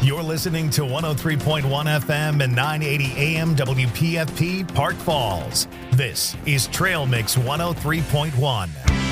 You're listening to 103.1 FM and 980 AM WPFP Park Falls. This is Trail Mix 103.1.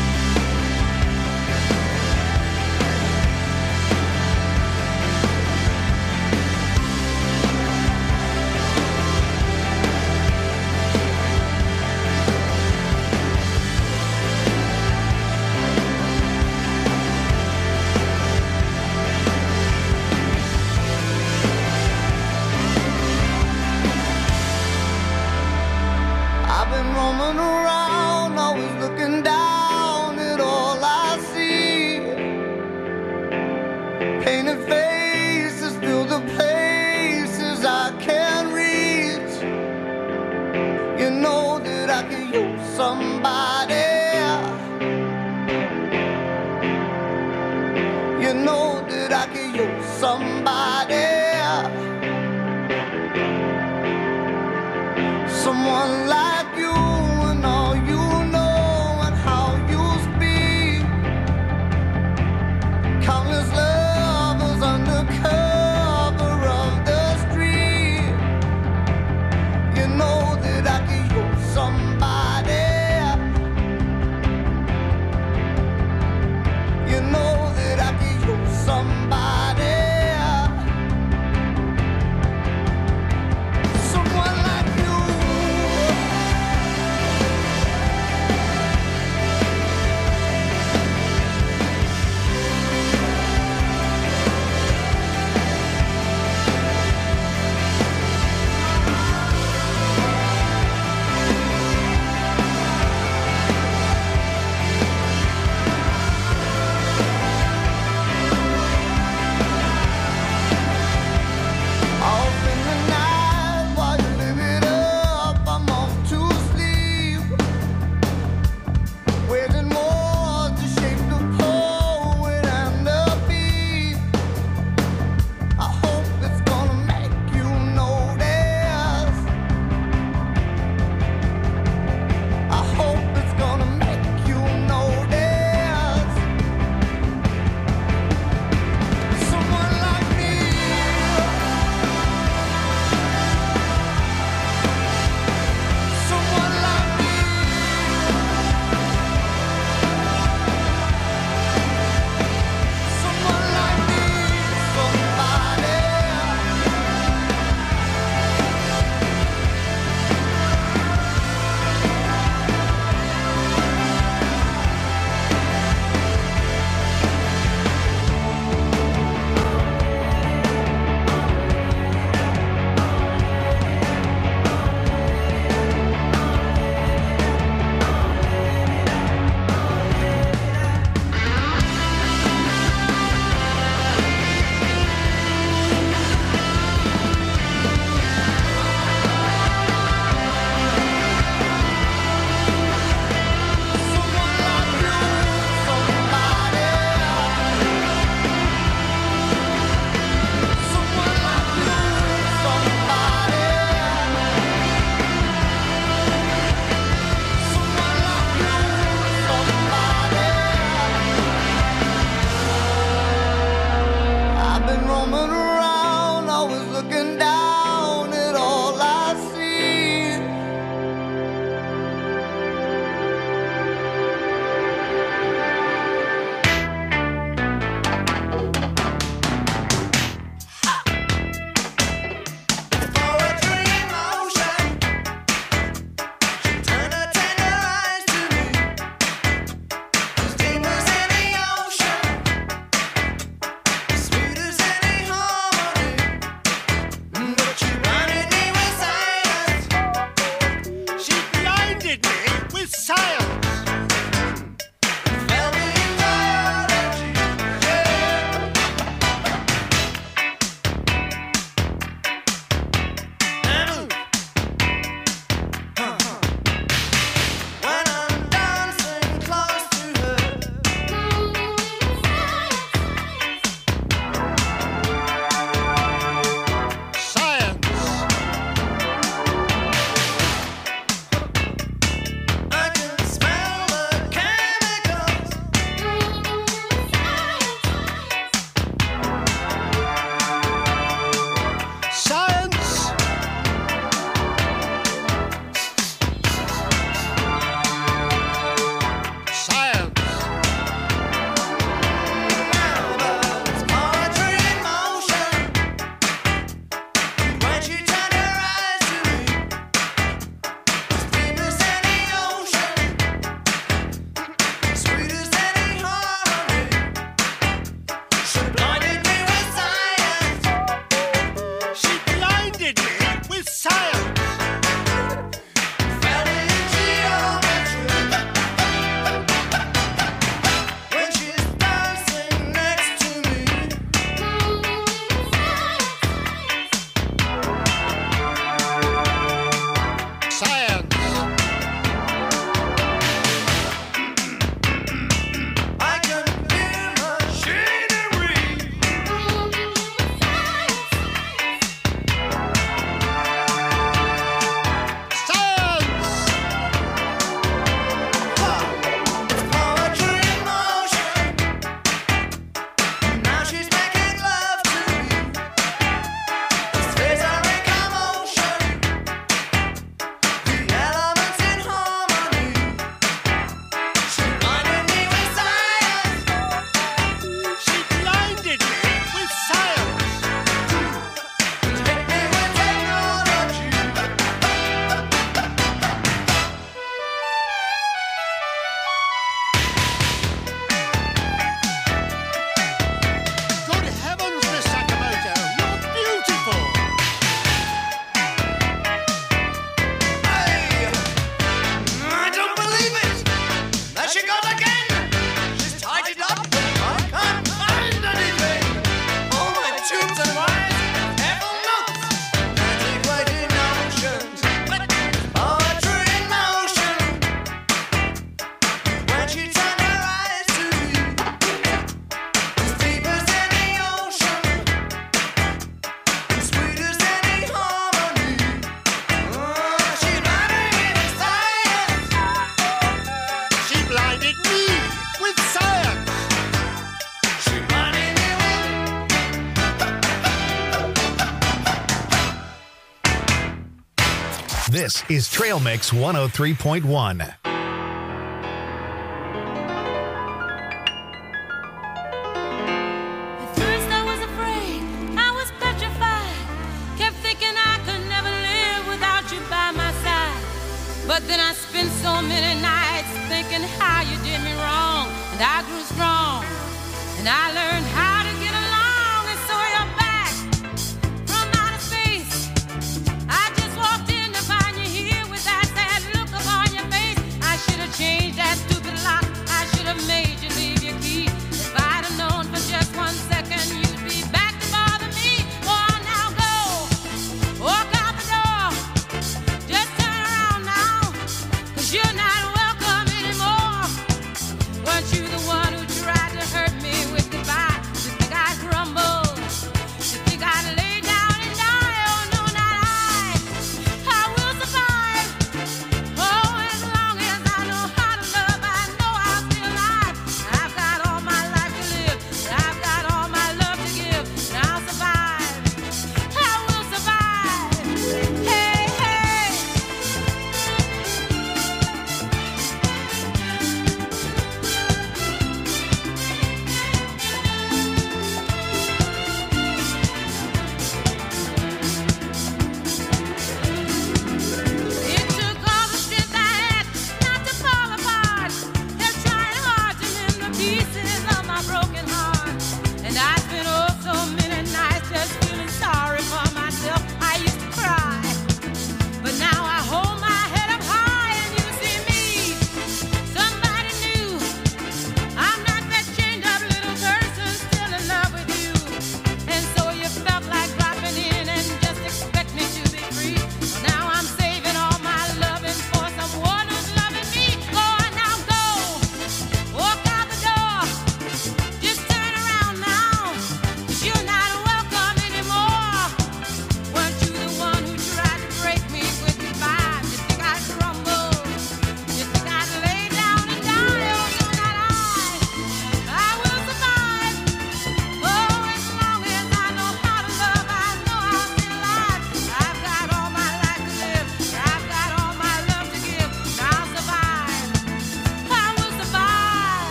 Someone like you and all you know and how you speak. Countless lovers under cover of the street. You know that I could use somebody. You know that I could use somebody. tubes and wires, apple notes, antiquated notions, poetry in motion. When she turned her eyes to you, as deep as any ocean, as sweet as any harmony. She blinded me with science. She blinded me with science. She blinded me with. This is Trail Mix 103.1. At first I was afraid, I was petrified. Kept thinking I could never live without you by my side. But then I spent so many nights thinking how you did me wrong. And I grew strong, and I learned how to get along. And so you're back from outer space. I just walked in to find you here with that sad look upon your face. I should have changed that stupid lock. I should have made you leave your key. If I'd have known for just 1 second you'd be back to bother me. Oh, now go, walk out the door. Just turn around now, 'cause you're not welcome anymore. Weren't you the one who tried to hurt me with goodbye?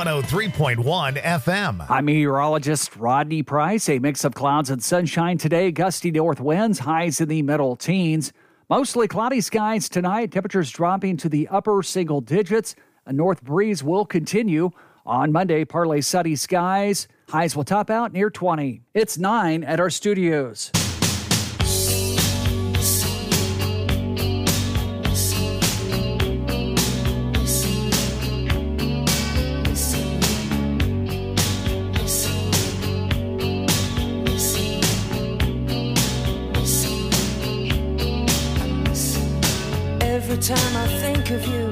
103.1 FM. I'm meteorologist Rodney Price. A mix of clouds and sunshine today. Gusty north winds, highs in the middle teens. Mostly cloudy skies tonight. Temperatures dropping to the upper single digits. A north breeze will continue. On Monday, partly sunny skies. Highs will top out near 20. It's 9 at our studios. Every time I think of you,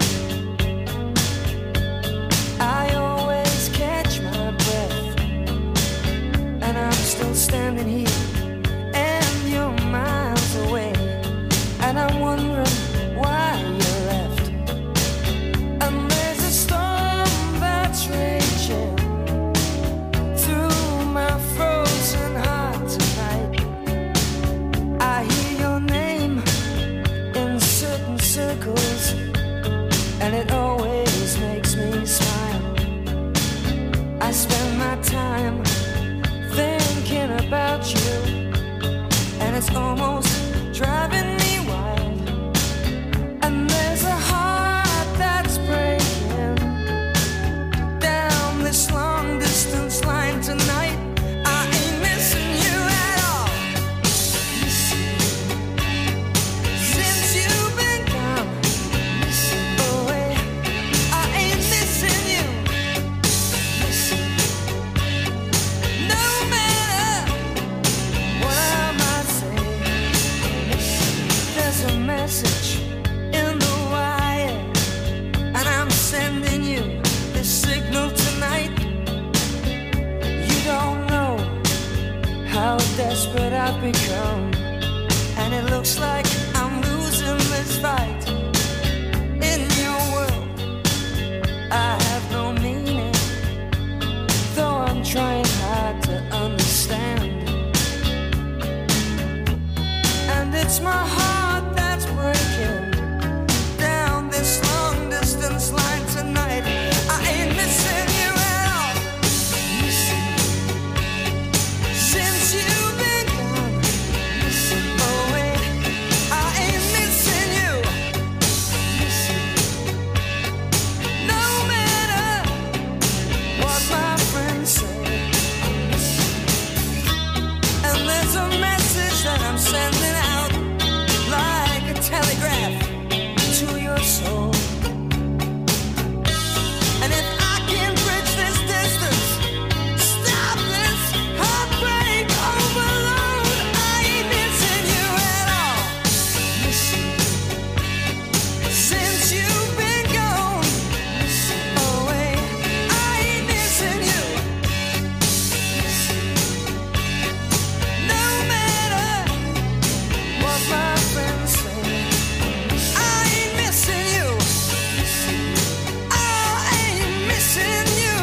I always catch my breath. And I'm still standing here, and you're miles away. And I'm wondering why you left. And there's a storm that's raging through my frozen heart tonight. I hear your name in certain circles, and it always makes me smile. I spend my time thinking about you, and it's almost driving me wild. And there's a heart that's breaking down this long distance line tonight. I ain't missing you at all. Since you've been gone away, I ain't missing you. No matter what I might say, there's a message in the wire, and I'm sending you this signal tonight. You don't know how desperate I've become, and it looks like I'm losing this fight. In your world, I have no meaning, though I'm trying hard to understand. And it's my heart that's breaking down this long distance line tonight. I ain't missing you at all. Since you've been gone away, I ain't missing you. No matter what my friends say. And there's a message that I'm sending out like a telegraph to your soul. And if I can bridge this distance, stop this heartbreak overload, I ain't missing you at all. Since you've been gone away, I ain't missing you. No matter what my friends say, I ain't missing you. I ain't missing you.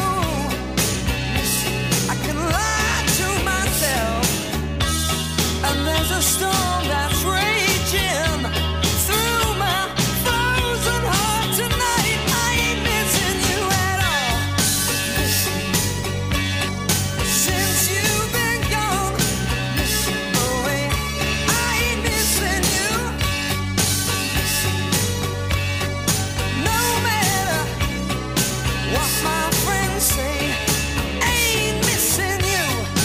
I can lie to myself, and there's a storm that's raging through my frozen heart tonight. I ain't missing you at all. Since you've been gone away, I ain't missing you. No matter what my friends say, ain't missing you.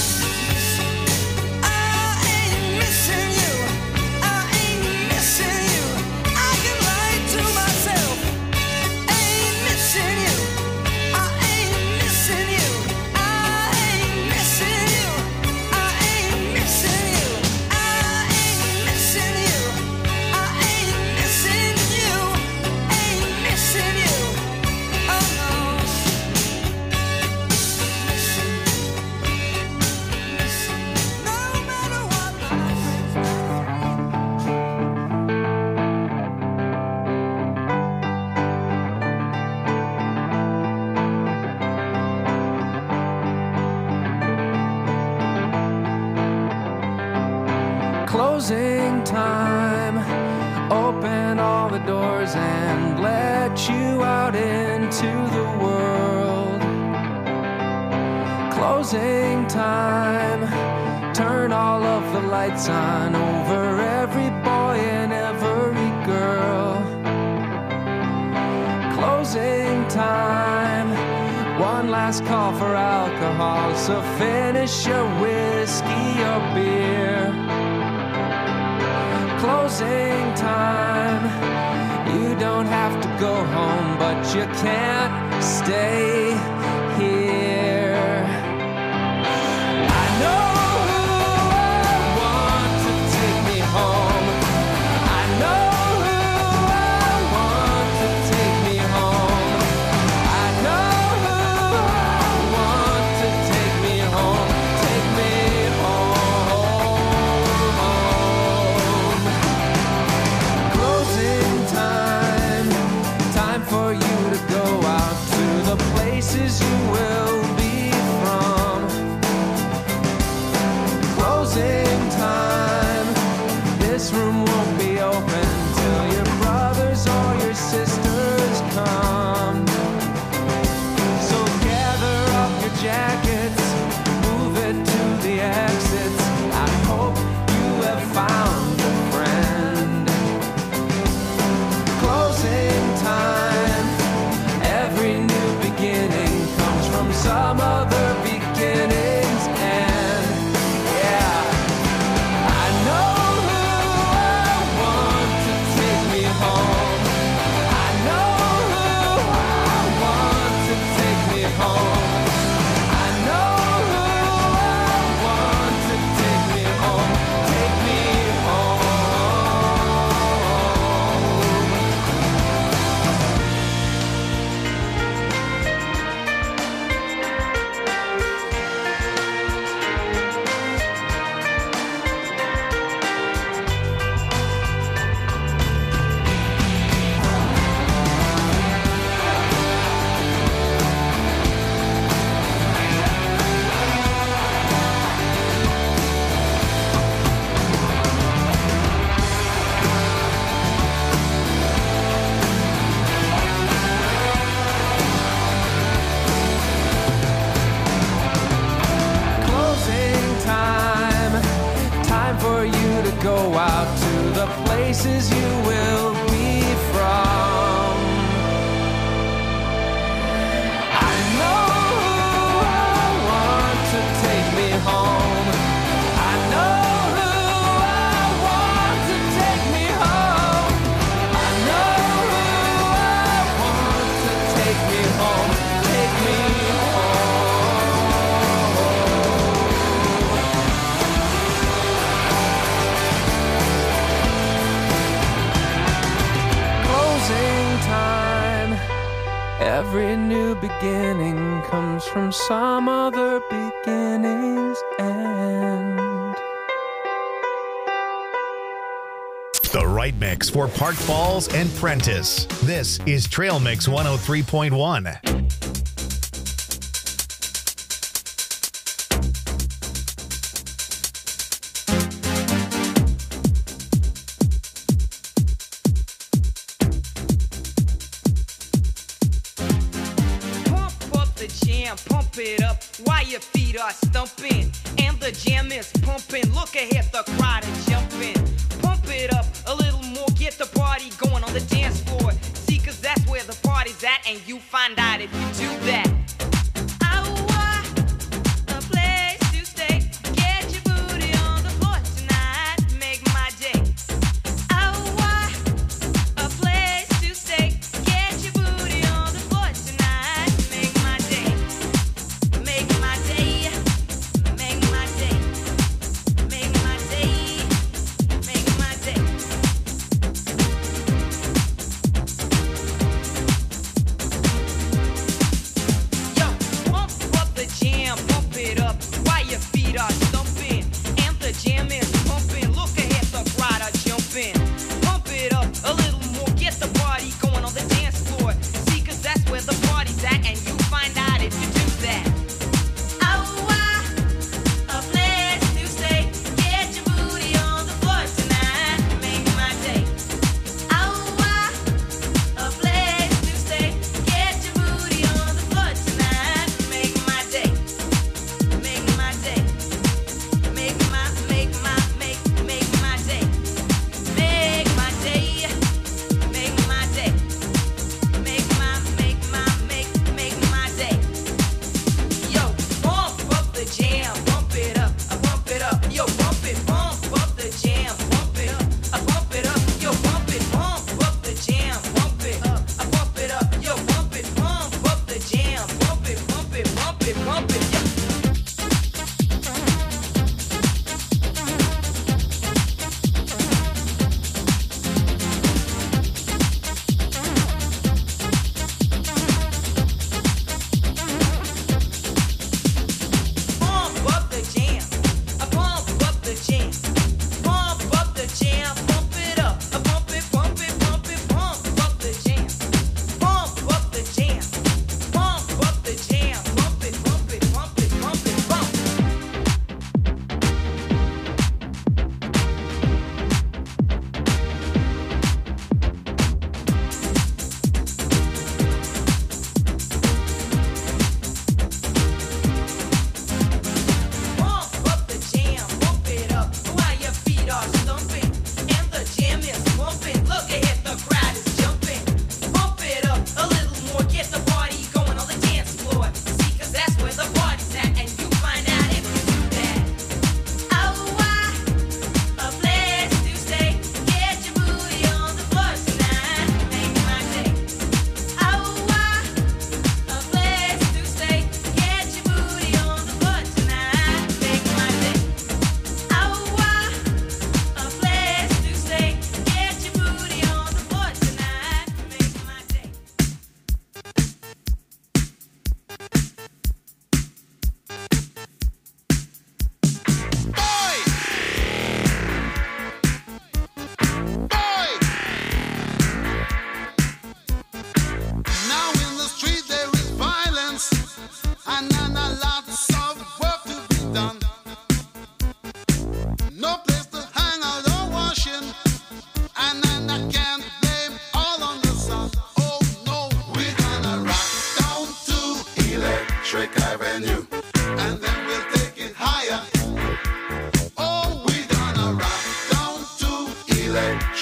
I ain't missing you. I ain't missing you. I can lie to myself. Ain't missing you. I ain't missing you. I ain't missing you. I ain't missing you. I ain't missing you. I ain't missing you. Ain't missing you. Oh no. No matter what my friends say. Closing time. Open all the doors and let you out into the world. Closing time. Turn all of the lights on over every boy and every girl. Closing time. One last call for alcohol, so finish your whiskey or beer. Closing time. You don't have to go home, but you can't stay here. I know who I want to take me home. I know who I want to take me home. I know who I want to take me home. Take me home. Closing time. Time for you to go out to the places you will be from. Closing time. This room won't be open till your brothers or your sisters come. So gather up your jackets, move it to the exits. I hope you have found a friend. Closing time. Every new beginning comes from some other beginning's end. Yeah. I know who I want to take me home. I know who I want to take me home. I know who I want to take me home. Take me home. Closing time. Time for you to go out to the places you will be from. I know who I want to take me home. I know who I want to take me home. I know who I want to take me home. Take me home. Closing time. Every new beginning comes from some other beginning's end. The right mix for Park Falls and Prentice. This is Trail Mix 103.1. Pump up the jam, pump it up while your feet are stumping. And the jam is pumping. Look ahead, the crowd is jumping. Pump it up a little more, get the party going on the dance floor. See, cause that's where the party's at, and you find out if you do that. I want a place to stay. Get your booty on the floor tonight. Make my day. I want a place to stay. Get your booty on the floor tonight. Make my day. Make my day. Make my day. Make my day. Make my day.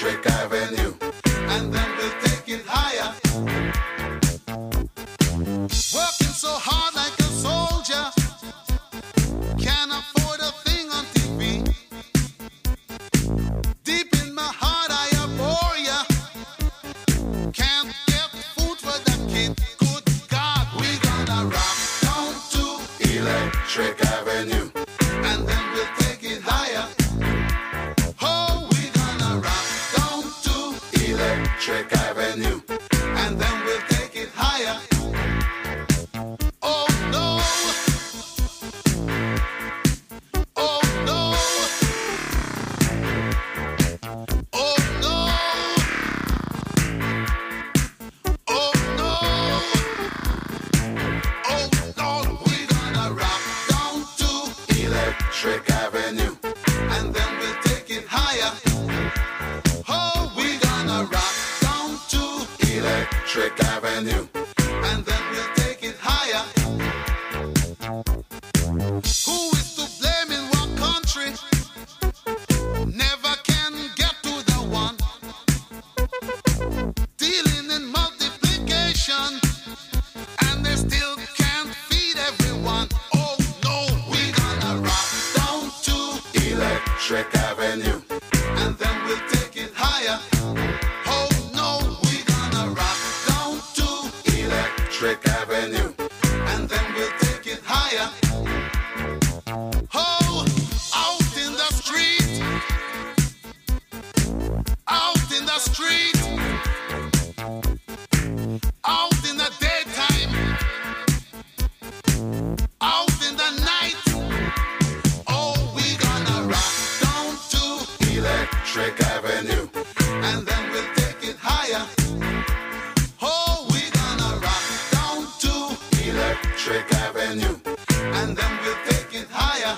Electric Avenue, and then we'll take it higher. Working so hard like a soldier, can't afford a thing on TV. Deep in my heart I abhor ya. Can't get food for the kid. Good God, we gonna rock down to Electric Avenue, and then we'll take it higher. Oh, we gonna rock down to Electric Avenue, and then we'll take it higher. Oh no. Oh no. Oh no. Oh no. Oh no. We gonna rock down to Electric Avenue, and then we'll take it higher. Oh, we gonna rock down to Electric Avenue, and then we'll take it higher. Who is to blame in what country? Never can get to the one. Dealing in multiplication, and they still can't feed everyone. Oh no, we gonna rock down to Electric Avenue, and then we'll take it higher. Oh no, we gonna rock down to Electric Avenue, and then we'll take it higher. Oh, out in the street, out in the street, out in the daytime, out in the night. Oh, we gonna rock down to Electric Avenue, and then we'll take it higher. Oh, we gonna rock down to Electric Avenue, and then we'll take it higher.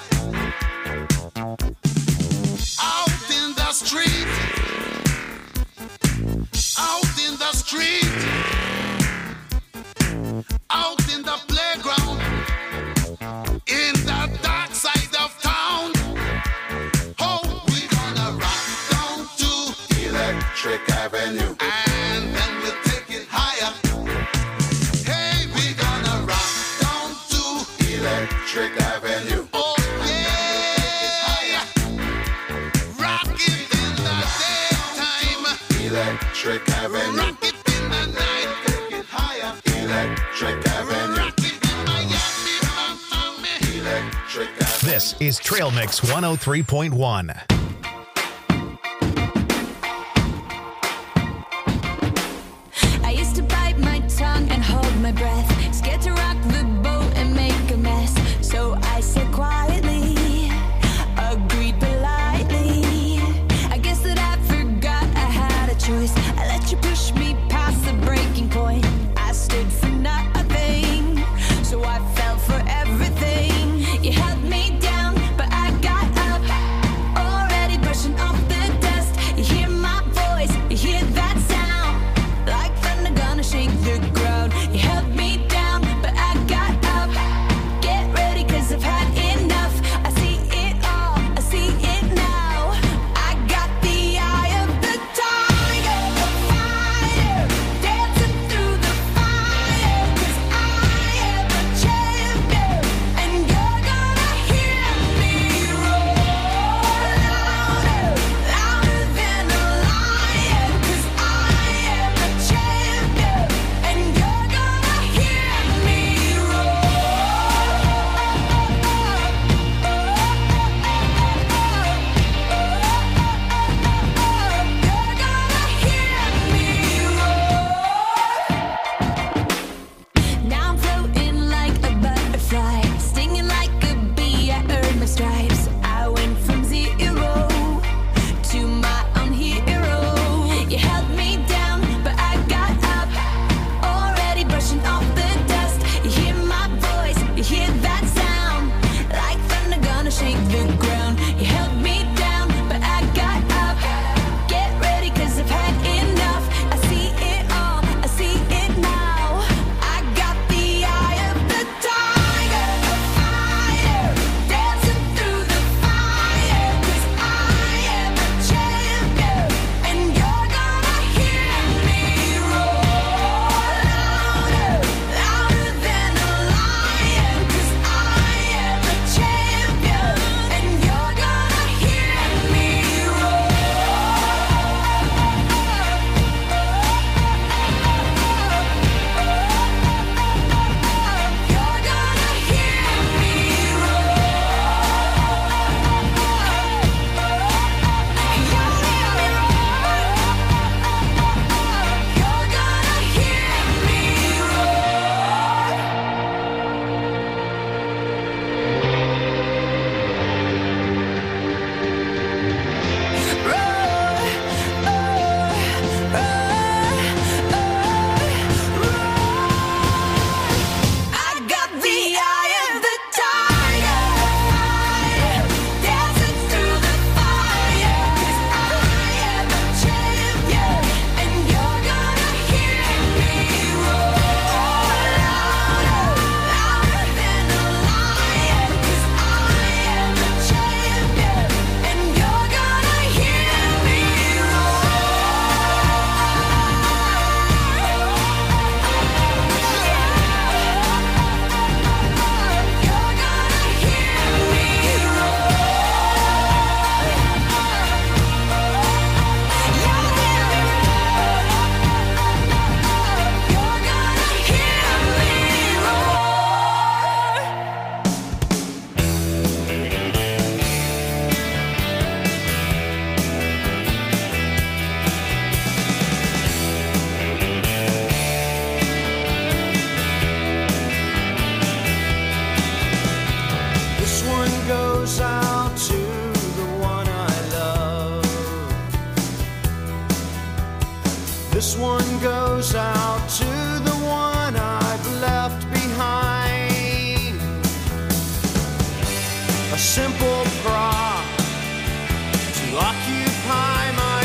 Out in the street, out in the street, out in the playground, in the dark side of town. Oh, we gonna rock down to Electric Avenue, and then we'll take it higher. Hey, we gonna rock down to Electric Avenue. Oh yeah, rock it in the daytime, Electric Avenue. Rock it in the night, take it higher, Electric Avenue. Rock it in Miami, Miami, Electric Avenue. This is Trail Mix 103.1. I used to bite my tongue and hold my breath, scared to rock the boat and make a mess. So I said quietly, agreed politely. I guess that I forgot I had a choice. I let you push me past the breaking point. I stood for nothing, so I fell for everything. You held me down, but I got up. This one goes out to the one I've left behind. A simple prop to occupy my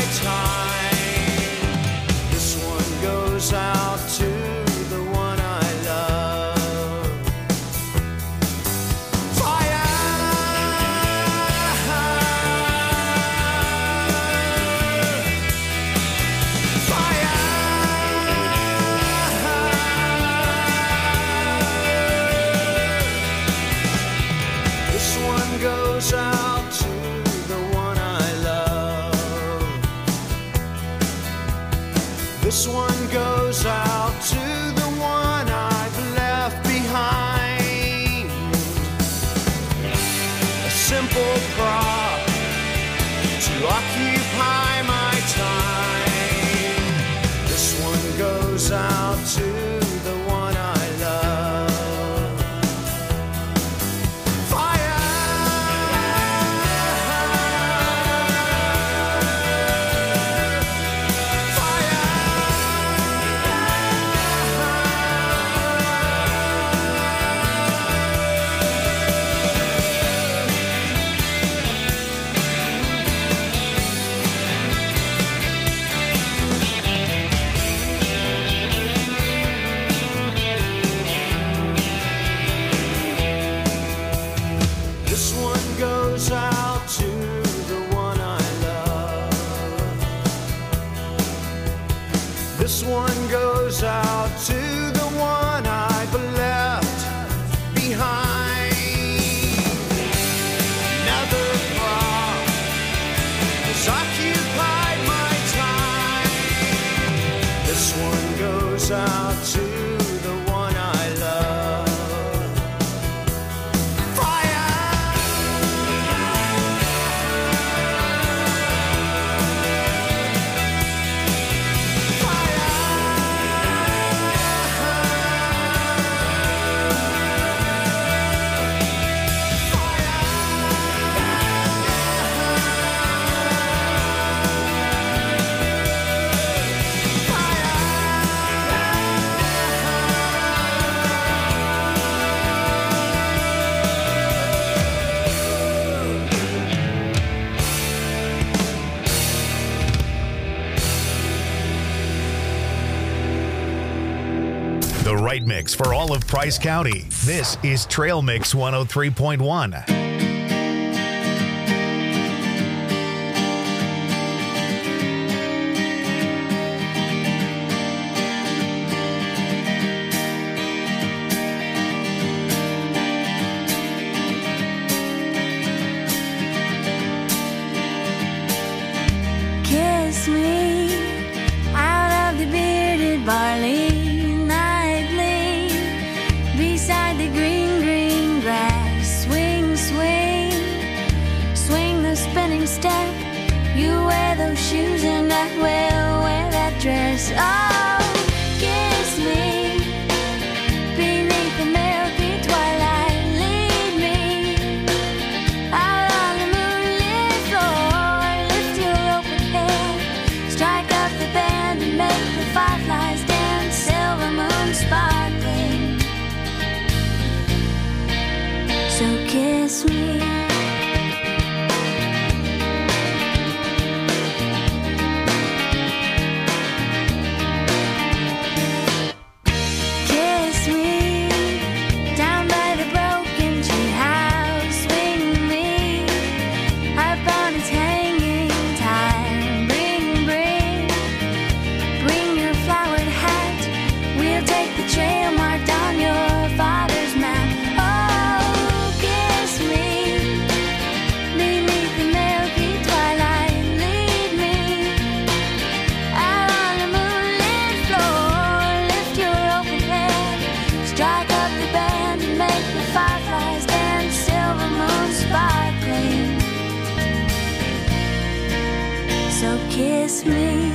time. This one goes out to the one I love. Fire! Fire! This one goes out to the one I love. This one goes out to the one I've left behind. A simple prop to occupy my time. This one goes out to the one I love. Fire! This one goes out to the one I love. This one goes out to the one I've left behind. Another prop has occupied my time. This one goes out to the one I love. Fire! The right mix for all of Price County. This is Trail Mix 103.1. Kiss me out of the bearded barley nightly, beside the green, green grass. Swing, swing, swing the spinning step. You wear those shoes and I will wear that dress. Oh, kiss me beneath the milky twilight. Lead me out on the moonlit floor. Lift your open head, strike up the band and make the fireflies dance. Silver moon sparkling. So kiss me. Kiss me down by the broken tree house. Swing me upon its hanging time. Bring, bring, bring your flowered hat. We'll take the trail marked on your father's map. Oh, kiss me beneath the milky twilight. Lead me out on the moonlit floor. Lift your open head, strike up the band and make the fireflies dance. Silver moon sparkling. So kiss me.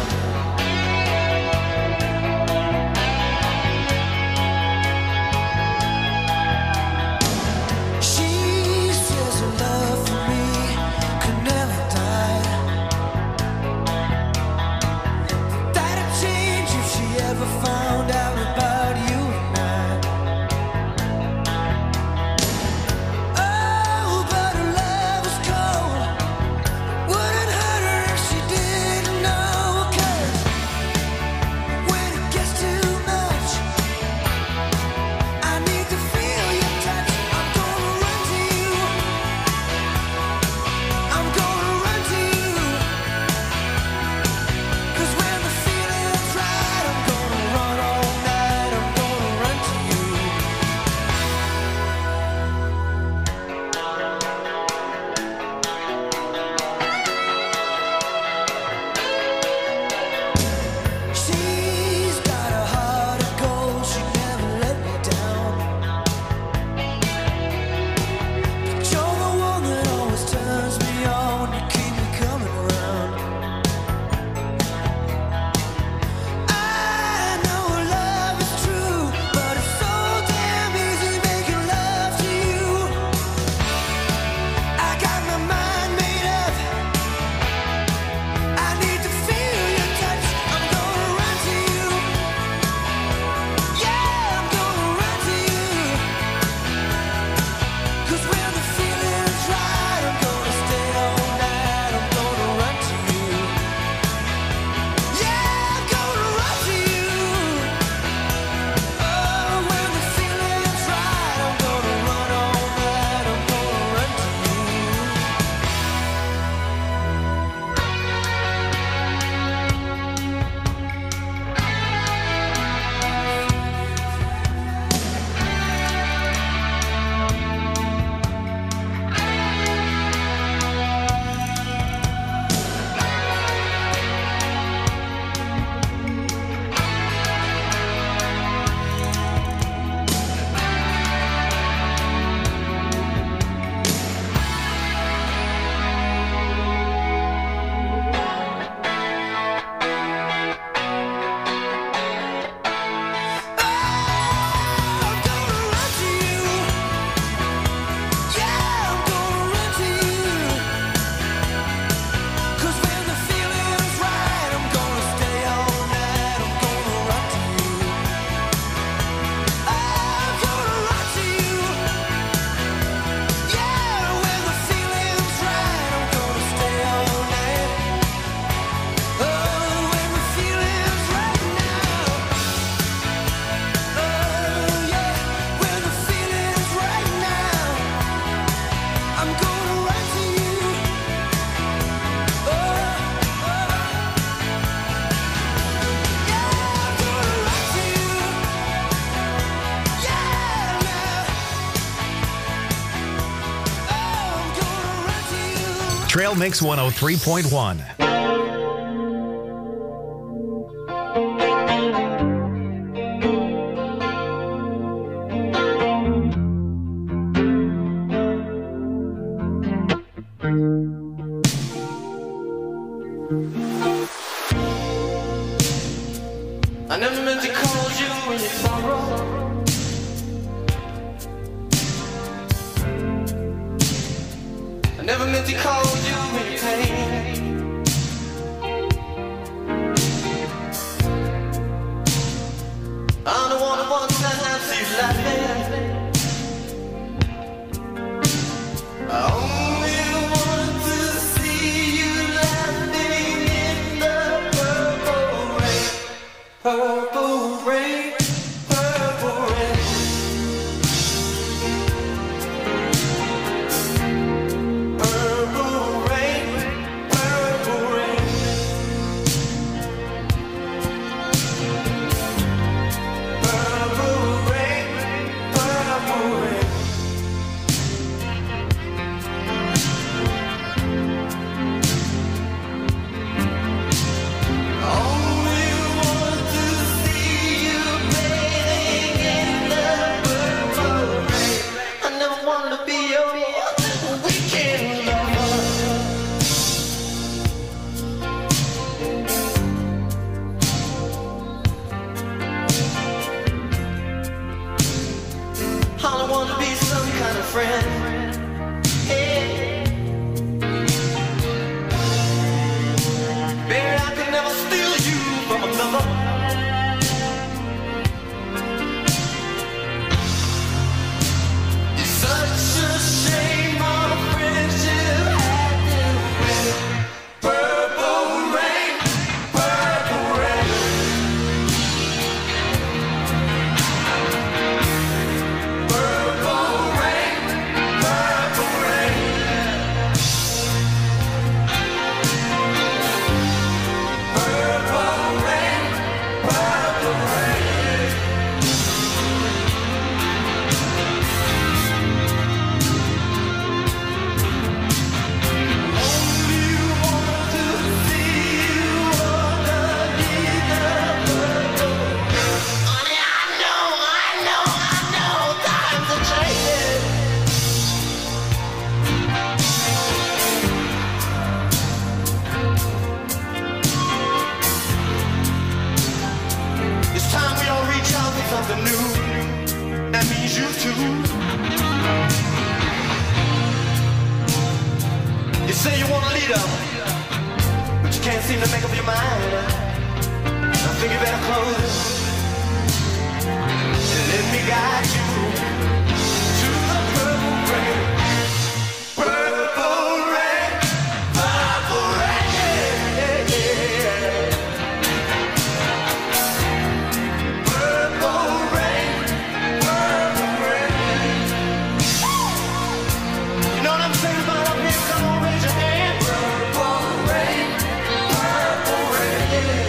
Trail Mix 103.1. I never meant to call you when you sorrow. I never meant to call you when you pain. I'm the one who wants to have you laughing. I only want to see you laughing in the purple rain. Purple rain, purple rain. Purple rain, purple rain. Purple rain, purple rain. Only want to see you bathing in the purple rain. I never wanted to be your weekend lover. I don't want to be some kind of friend. Hey. Baby, I could never steal you from another. It's such a shame our friendship had to end. Purple rain, purple rain. Purple rain, purple rain. Purple rain, purple rain. Only want to see you underneath the purple rain. Honey, I know, times are changing. It's time we all reach out for something new. That means you too. You say you want a leader, but you can't seem to make up your mind. I think you better close and let me guide you to the purple rain. Purple rain, purple rain. Purple rain, purple rain. You know what I'm saying about up here? Come on, raise your hand. Purple rain, purple rain.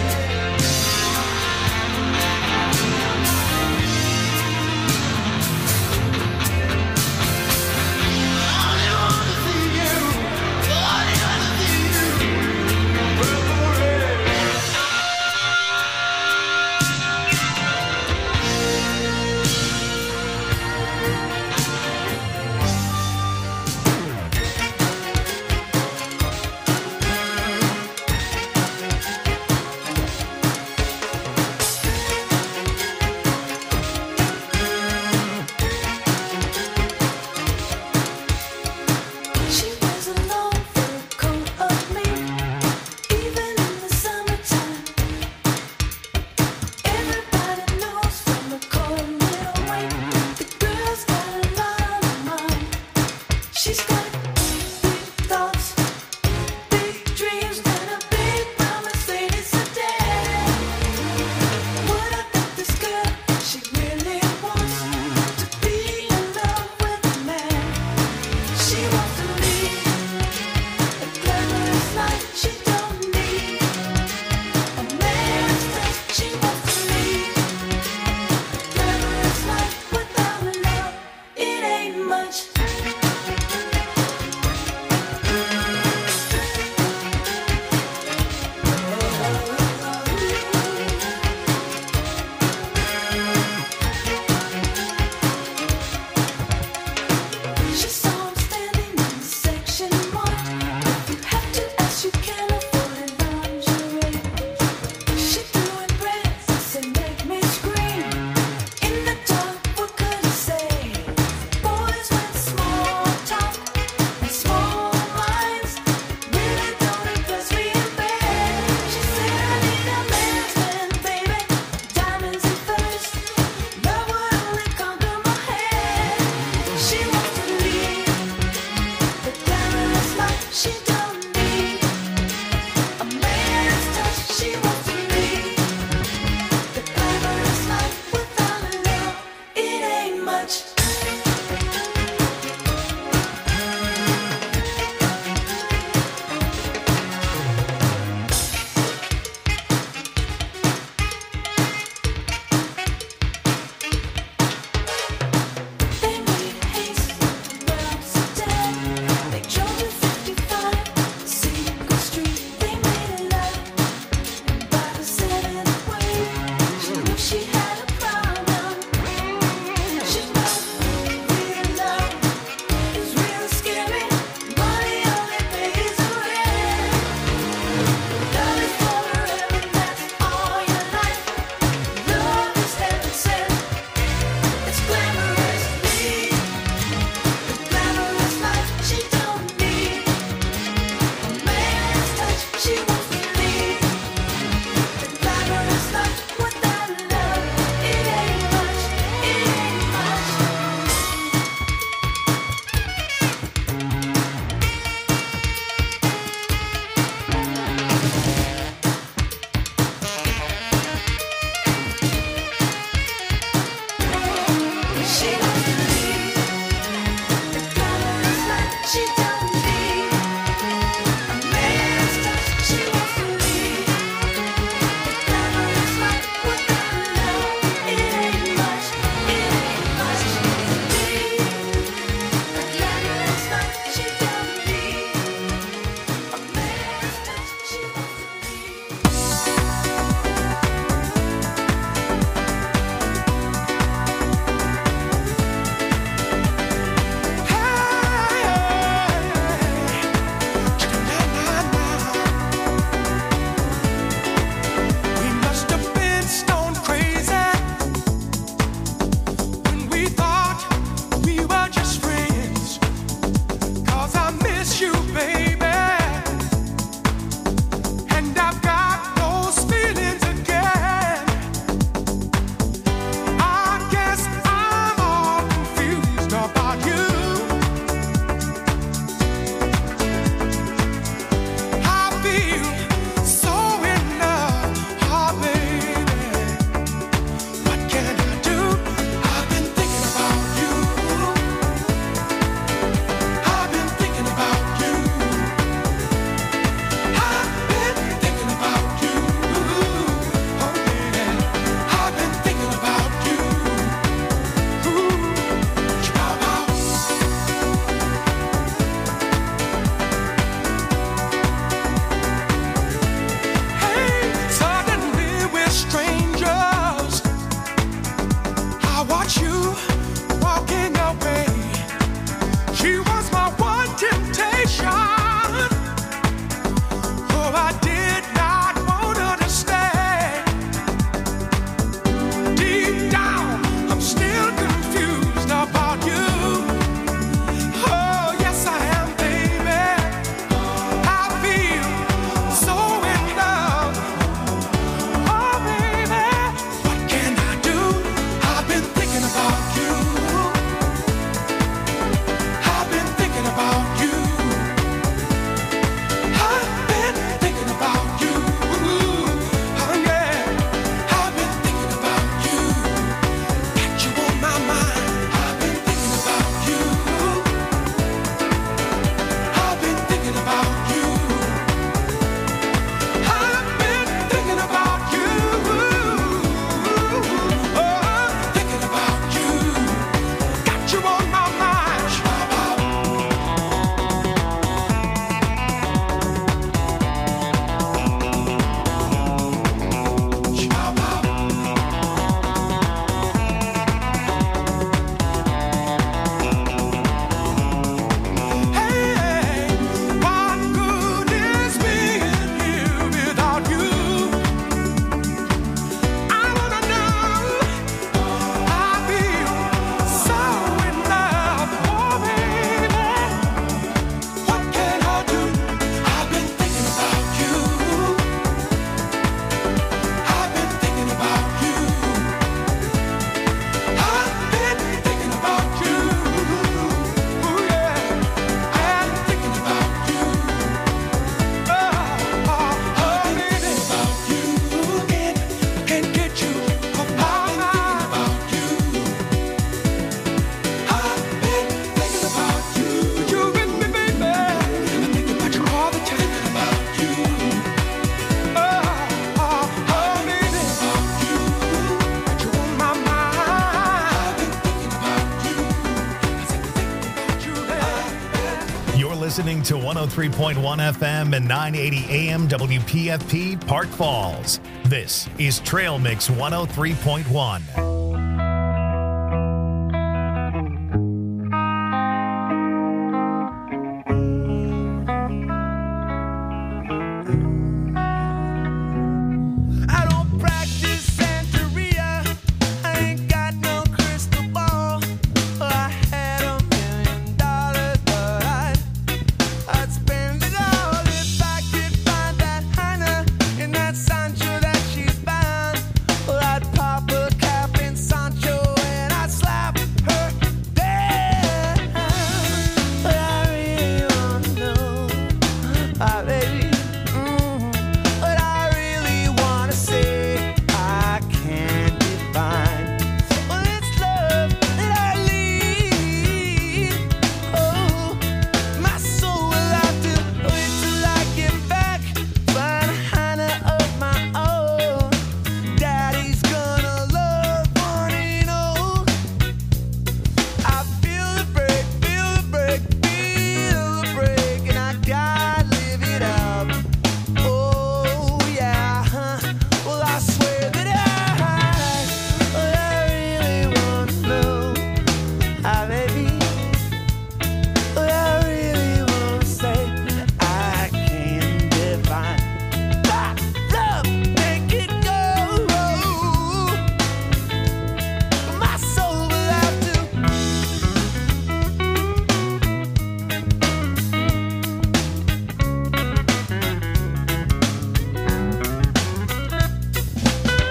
listening to 103.1 FM and 980 AM WPFP Park Falls. This is Trail Mix 103.1.